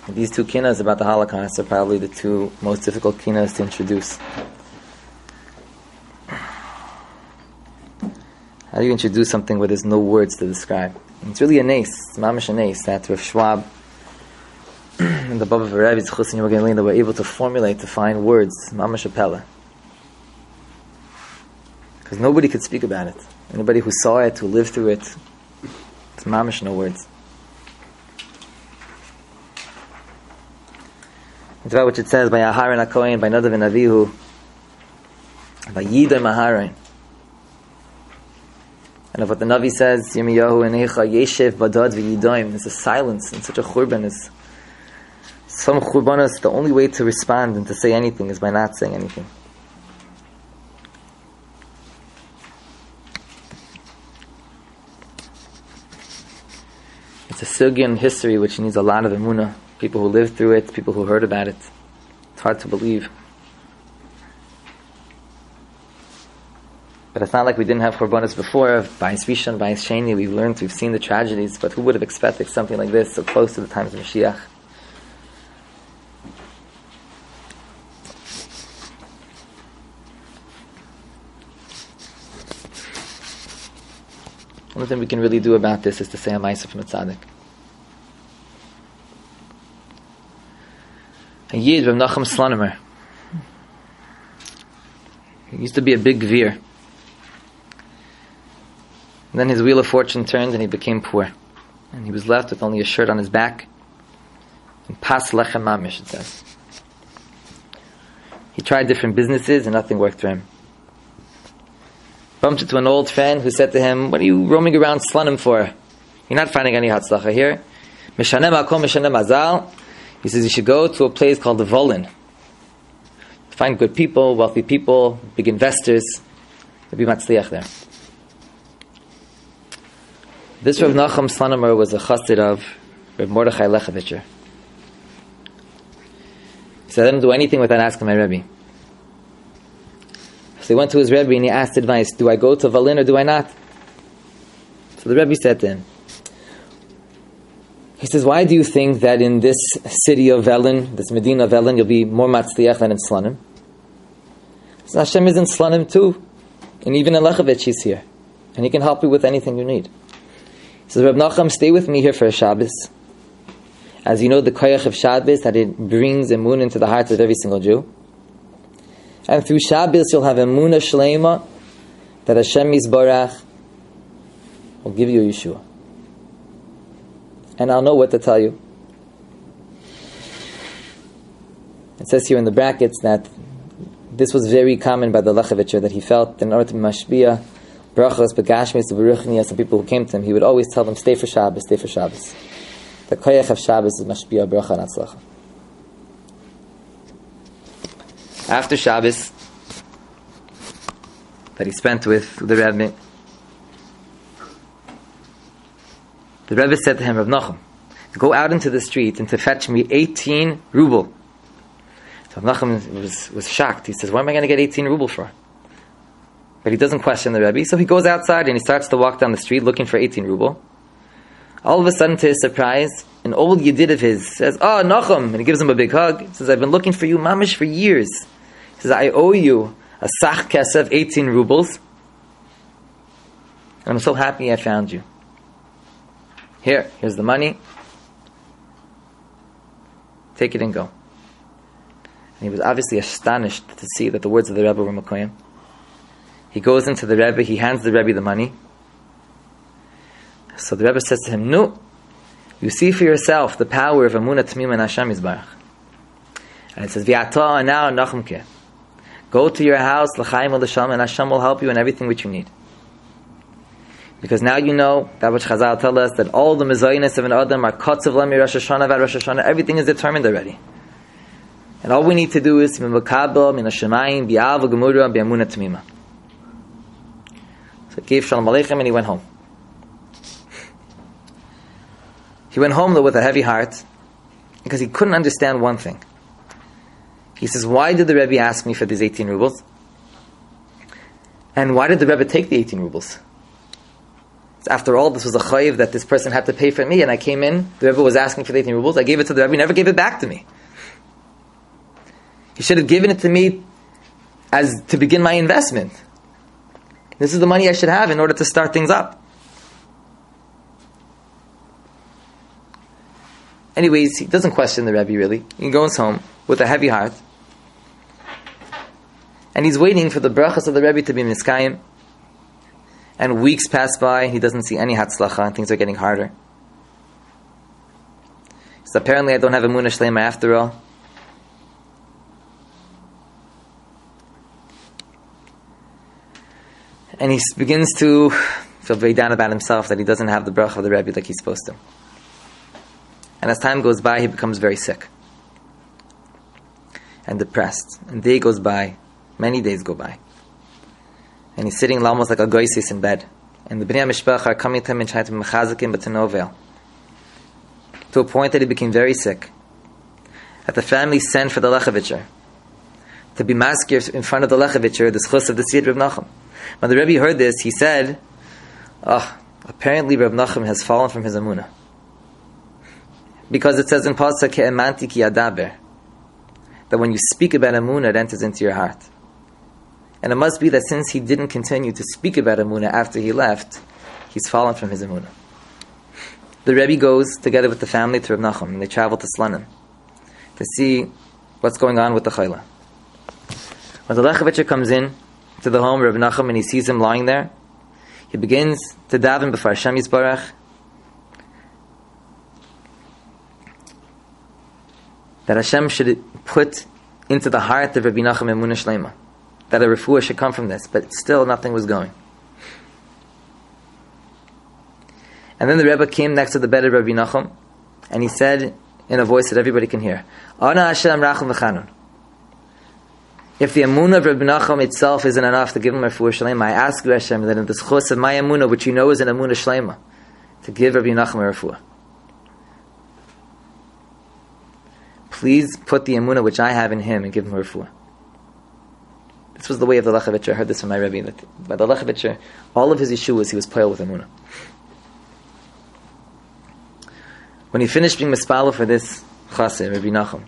These two kinas about the Holocaust are probably the two most difficult kinas to introduce. How do you introduce something where there's no words to describe? And it's really a nace. It's mamish a nace that Rav Schwab and the Baba of Rebbe Chus and Yoga were able to formulate, to find words. Mamish a pella. Because nobody could speak about it. Anybody who saw it, who lived through it, it's mamish no words. It's about which it says by Aharon HaKohen, by Nadav and Avihu, by Yidai Maharon. And of what the Navi says, Yirmiyahu Enecha Yeshev Badad V'Yidaim, there's a silence in such a churban. Is some churbanos, the only way to respond and to say anything is by not saying anything. It's a sugya in history which needs a lot of emunah. People who lived through it, people who heard about it. It's hard to believe. But it's not like we didn't have Churbanos before. Bais Rishon, Bais Sheni, we've learned, we've seen the tragedies, but who would have expected something like this so close to the times of Mashiach? The only thing we can really do about this is to say a Ma'aseh from a tzaddik. A Yid, Rav Nachum Slonimer. He used to be a big gvir. And then his wheel of fortune turned and he became poor. And he was left with only a shirt on his back. And pas lechem mamish, it says. He tried different businesses and nothing worked for him. Bumped into an old friend who said to him, "What are you roaming around Slonim for? You're not finding any hatzlacha here. Mishanem akom mishanem azal." He says you should go to a place called the Volin. Find good people, wealthy people, big investors. You'll be matzliach there. This Rav Nachum Slonimer was a chassid of Rav Mordechai Lechavitcher. He said, "I don't do anything without asking my Rebbe." So he went to his Rebbe and he asked advice, do I go to Volin or do I not? So the Rebbe said to him, he says, why do you think that in this city of Velin, this Medina of Velin, you'll be more matzliach than in Slonim? He says, Hashem is in Slonim too. And even in Lechavitch he's here. And he can help you with anything you need. He says, Reb Nachum, stay with me here for a Shabbos. As you know, the koyach of Shabbos, that it brings emunah into the hearts of every single Jew. And through Shabbos you'll have emunah shleima that Hashem Yisbarach will give you Yeshua. And I'll know what to tell you. It says here in the brackets that this was very common by the Lechavitcher, that he felt in order to be mashbiya, brachos, begashmis, beruchnias, and people who came to him, he would always tell them, stay for Shabbos, stay for Shabbos. The koyach of Shabbos is mashbiya, bracha, and atzlacha. After Shabbos, that he spent with the Rebbe, the Rebbe said to him, Rav Nachum, go out into the street and to fetch me 18 ruble. So Rav Nachum was shocked. He says, what am I going to get 18 ruble for? But he doesn't question the Rebbe. So he goes outside and he starts to walk down the street looking for 18 ruble. All of a sudden, to his surprise, an old Yedid of his says, oh, Nachum, and he gives him a big hug. He says, I've been looking for you, mamish, for years. He says, I owe you a sach kesef, 18 rubles. And I'm so happy I found you. Here's the money. Take it and go. And he was obviously astonished to see that the words of the Rebbe were Mekoyim. He goes into the Rebbe, he hands the Rebbe the money. So the Rebbe says to him, no, you see for yourself the power of Amunah Tmima and Hashem Yisbarach. And it says, V'ata now Nachumke. Go to your house, L'chaim L'Sham, and Hashem will help you in everything which you need. Because now you know that which Chazal tell us, that all the mezainis of an Adam are kotzav lami Rosh Hashanah, Rosh Hashanah, everything is determined already. And all we need to do is min v'kabel, min hashemayim, bi'av v'gemura, bi'amunah tmima. So he gave Shalom Aleichem and he went home. He went home though with a heavy heart, because he couldn't understand one thing. He says, why did the Rebbe ask me for these 18 rubles? And why did the Rebbe take the 18 rubles? After all, this was a chayiv that this person had to pay for me, and I came in, the Rebbe was asking for the 18 rubles, I gave it to the Rebbe, he never gave it back to me. He should have given it to me as to begin my investment. This is the money I should have in order to start things up. Anyways, he doesn't question the Rebbe really. He goes home with a heavy heart. And he's waiting for the brachas of the Rebbe to be miskayim. And weeks pass by, he doesn't see any hatzlacha, and things are getting harder. So apparently I don't have emunah shleima after all. And he begins to feel very down about himself that he doesn't have the bracha of the Rebbe like he's supposed to. And as time goes by, he becomes very sick and depressed. And day goes by, many days go by. And he's sitting almost like a goysis in bed. And the Bnei HaMishpach are coming to him and trying to mechazek him, but to no avail. To a point that he became very sick. That the family sent for the Lechevitcher to be maskir in front of the Lechevitcher, the schus of the Sid Reb Nachum. When the Rebbe heard this, he said, apparently Reb Nachum has fallen from his emunah. Because it says in Pasuk, Ke'emanti ki adaber, that when you speak about emunah, it enters into your heart. And it must be that since he didn't continue to speak about emunah after he left, he's fallen from his emunah. The Rebbe goes together with the family to Reb Nachum, and they travel to Slanim to see what's going on with the chayla. When the Lechevitcher comes in to the home of Reb Nachum and he sees him lying there, he begins to daven before Hashem Yisbarach that Hashem should put into the heart of Rabbi Nachum emunah shleima, that a refuah should come from this, but still nothing was going. And then the Rebbe came next to the bed of Rabbi Nachum, and he said in a voice that everybody can hear, Ana Hashem rachum v'chanun. If the emunah of Rabbi Nachum itself isn't enough to give him a refuah shleima, I ask you, Hashem, that in the schus of my emunah, which you know is an emunah shleima, to give Rabbi Nachum a refuah. Please put the emunah which I have in him and give him a refuah. This was the way of the Lechevitcher. I heard this from my Rebbe. That by the Lechevitcher, all of his yeshuas, he was poil with emunah. When he finished being mispalo for this chassid, Rabbi Nachum,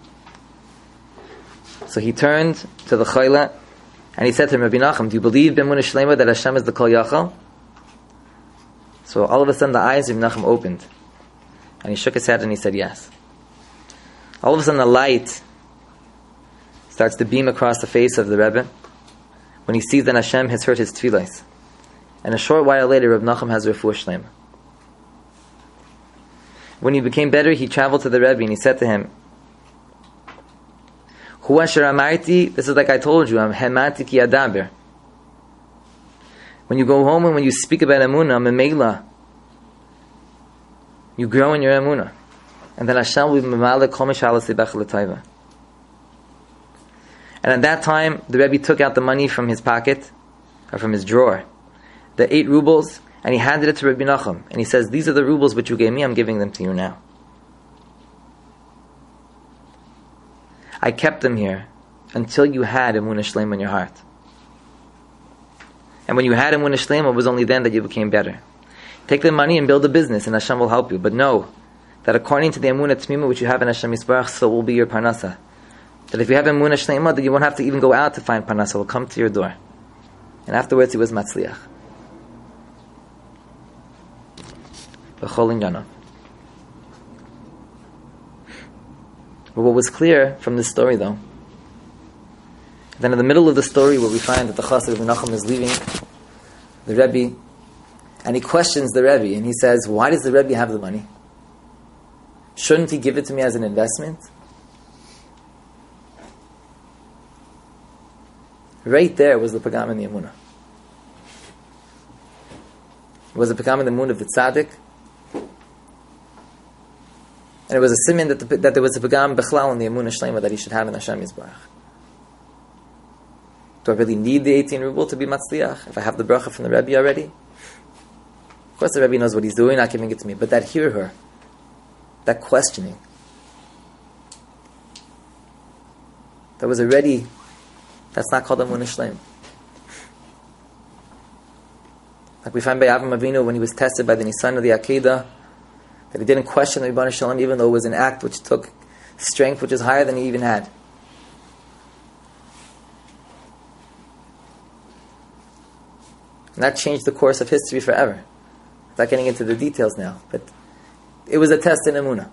so he turned to the chayla and he said to him, Rabbi Nachum, do you believe b'emunah shleima that Hashem is the kol yachal? So all of a sudden the eyes of Rabbi Nachum opened and he shook his head and he said yes. All of a sudden the light starts to beam across the face of the Rebbe when he sees that Hashem has heard his tefillos. And a short while later, Reb Nachum has refuah shleima. When he became better, he traveled to the Rebbe and he said to him, Hu asher amarti, this is like I told you, I'm hemanti ki adaber. When you go home and when you speak about emunah, memela, you grow in your emunah. And then Hashem will be memalek kol mishalas libach l'tayva. And at that time, the Rebbe took out the money from his pocket, or from his drawer, the 8 rubles, and he handed it to Rabbi Nachum. And he says, these are the rubles which you gave me, I'm giving them to you now. I kept them here until you had emunah shleima in your heart. And when you had emunah shleima, it was only then that you became better. Take the money and build a business, and Hashem will help you. But know that according to the emunah tmima which you have in Hashem Yisbarach, so will be your parnasa. That if you have emunah shleima, then you won't have to even go out to find parnasa. It will come to your door. And afterwards, he was matzliach. B'chol inyanav. But what was clear from this story, though, then in the middle of the story where we find that the chassid of Menachem is leaving the Rebbe, and he questions the Rebbe, and he says, why does the Rebbe have the money? Shouldn't he give it to me as an investment? Right there was the pagam in the emunah. It was the pagam in the emunah of the tzaddik, and it was a siman that there was a pagam bechlal in the emunah shleima that he should have in Hashem Yisbarach. Do I really need the 18 ruble to be matzliach if I have the bracha from the Rebbe already? Of course the Rebbe knows what he's doing, not giving it to me, but that hear her, that questioning, that was already, that's not called emunah shleima. Like we find by Avraham Avinu when he was tested by the Nisan of the Akedah, that he didn't question the Rebbeinu Shalom even though it was an act which took strength which is higher than he even had. And that changed the course of history forever. Without getting into the details now, but it was a test in Emunah.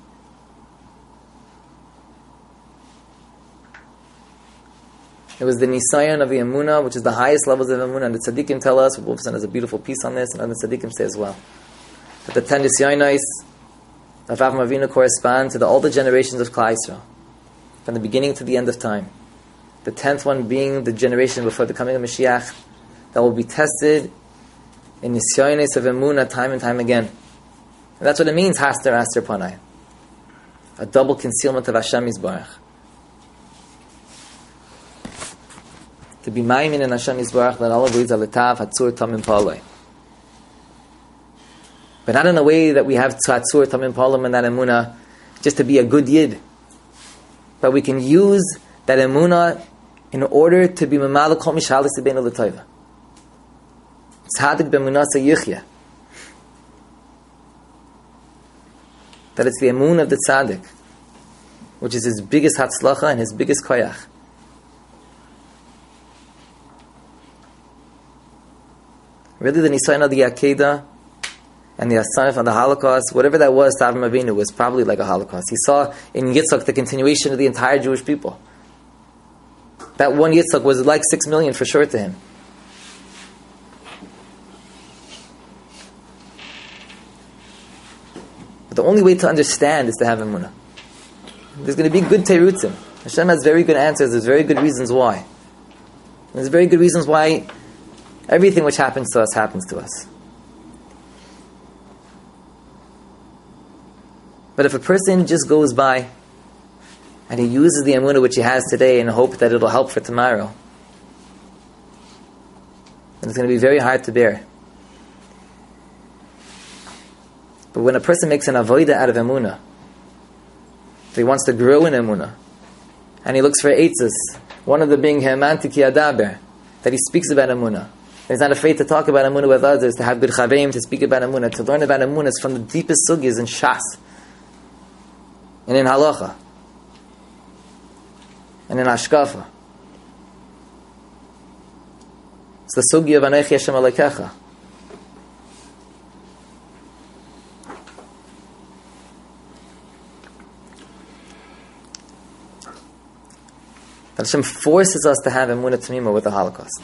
It was the Nisayon of the Emunah, which is the highest levels of Emunah, and the Tzaddikim tell us, Wolfson has a beautiful piece on this, and other Tzaddikim say as well, that the 10 Nisyonos of Avraham Avinu correspond to all the generations of Klal Yisrael, from the beginning to the end of time. The 10th one being the generation before the coming of Mashiach, that will be tested in Nisyonos of Emunah time and time again. And that's what it means, Haster Aster Panai. A double concealment of Hashem Yisbarach. To be maimin in Hashem Yisbarach, that all of these are letav, hatzur, tamim, paloi. But not in a way that we have hatzur, tamim, palim, and that emunah just to be a good yid. But we can use that emunah in order to be mamal kol mishalis beinu l'toiva. Tzadik b'emunasa yichya. That it's the emun of the tzaddik, which is his biggest hatzlacha and his biggest koyach. Really, the Nisayon of the Akedah and the Asanif of the Holocaust, whatever that was to Avraham Avinu, was probably like a Holocaust. He saw in Yitzchak the continuation of the entire Jewish people. That one Yitzchak was like 6 million for sure to him. But the only way to understand is to have emunah. There's going to be good teirutzim. Hashem has very good answers. There's very good reasons why. There's very good reasons why everything which happens to us happens to us. But if a person just goes by and he uses the emunah which he has today in hope that it'll help for tomorrow, then it's going to be very hard to bear. But when a person makes an avodah out of emunah, if he wants to grow in emunah, and he looks for eitzes, one of them being He'emanti ki adaber, that he speaks about emunah, he's not afraid to talk about emunah with others, to have good chaveim, to speak about emunah, to learn about emunah is from the deepest sugyas in Shas, and in halacha, and in hashkafa. It's the sugya of Anochi Hashem Elokecha. That Hashem forces us to have emunah tamima with the Holocaust.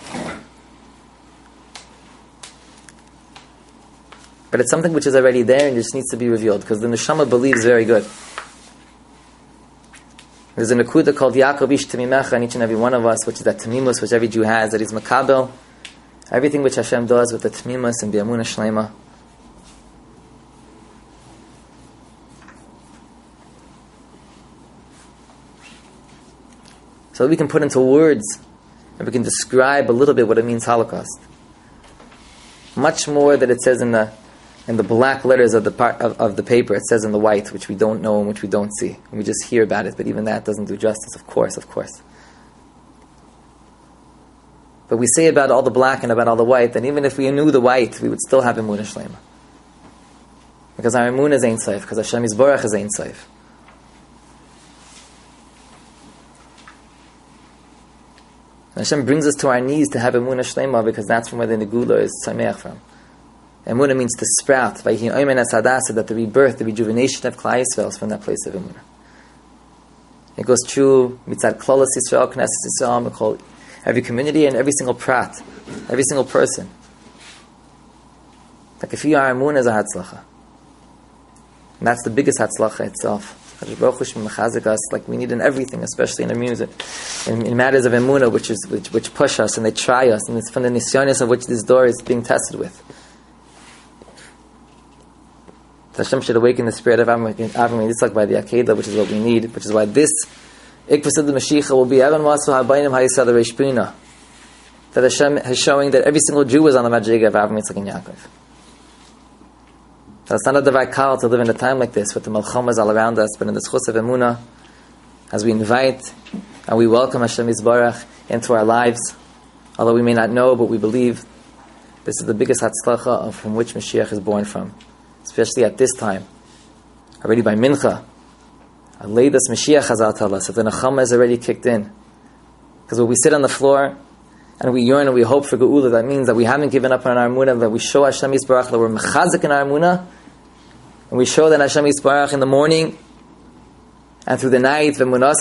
But it's something which is already there and just needs to be revealed, because the neshama believes very good. There's a nekuda called Yaakov Ish Tamimecha in each and every one of us, which is that tamimus which every Jew has, that he's makabel everything which Hashem does with the tamimus and the emunah shlema. So that we can put into words and we can describe a little bit what it means Holocaust. Much more that it says in the black letters of the paper, it says in the white, which we don't know and which we don't see. And we just hear about it, but even that doesn't do justice, of course. But we say about all the black and about all the white, that even if we knew the white, we would still have emunah shlema. Because our emunah is Ein Sof, because Hashem Yisborach is Ein Sof. Hashem brings us to our knees to have emunah shlema, because that's from where the negula is tzameach from. Emunah means to sprout. Vayhi oimen asadasa, that the rebirth, the rejuvenation of Klal Yisrael is from that place of emunah. It goes true mitzad klolos Yisrael, knesset Yisrael, Mikol, every community and every single prat, every single person. Like if you are emunah is a hatzlacha, and that's the biggest hatzlacha itself. Like we need in everything, especially in our music, in matters of emunah, which push us and they try us, and it's from the nisyonis of which this door is being tested with. Hashem should awaken the spirit of Avraham Yitzchak by the Akedah, which is what we need, which is why this Ikvasad the Mashiach will be Evan Masu Habayim Hayisad Reishpina, that Hashem is showing that every single Jew is on the Madriga of Avraham Yitzchak and Yaakov. That it's not a devar kal to live in a time like this with the Malchomas all around us, but in the Schus of Emunah, as we invite and we welcome Hashem Yisbarach into our lives, although we may not know, but we believe This is the biggest hatzlacha from which Mashiach is born from, especially at this time. Already by Mincha, Aleidas Mashiach Chazal tell us that the Nechama is already kicked in. Because when we sit on the floor and we yearn and we hope for Geula, that means that we haven't given up on our Emunah, that we show Hashem Yisbarach that we're mechazik in our Emunah, and we show that Hashem Yisbarach in the morning and through the night, because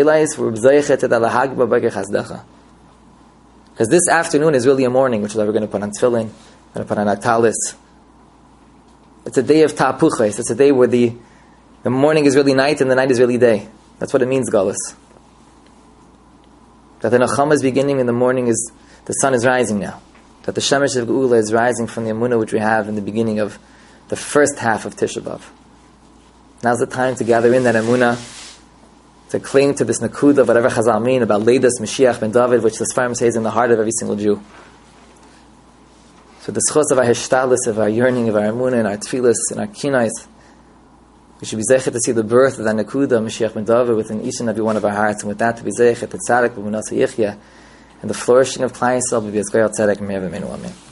this afternoon is really a morning, which is why we're going to put on tefillin, we're going to put on aktalis. It's a day of ta'apuches. It's a day where the morning is really night and the night is really day. That's what it means, Galus. That the Nechama is beginning in the morning, is the sun is rising now. That the Shemesh of Geula is rising from the Emunah which we have in the beginning of the first half of Tisha B'Av. Now's the time to gather in that Emunah, to cling to this Nakuda of whatever Chazal mean about Leidas Mashiach ben David, which the Sfarim says in the heart of every single Jew. So the schos of our hishtalis, of our yearning, of our Emunah, and our tefillas, and our kinais, we should be zeichet to see the birth of that Nakuda of Mashiach ben David within each and every one of our hearts, and with that to be zeichet to Tzadik b'Munasa Yichya, and the flourishing of Klal Yisrael, be Tzedek Me'er V'Meinu. Amen.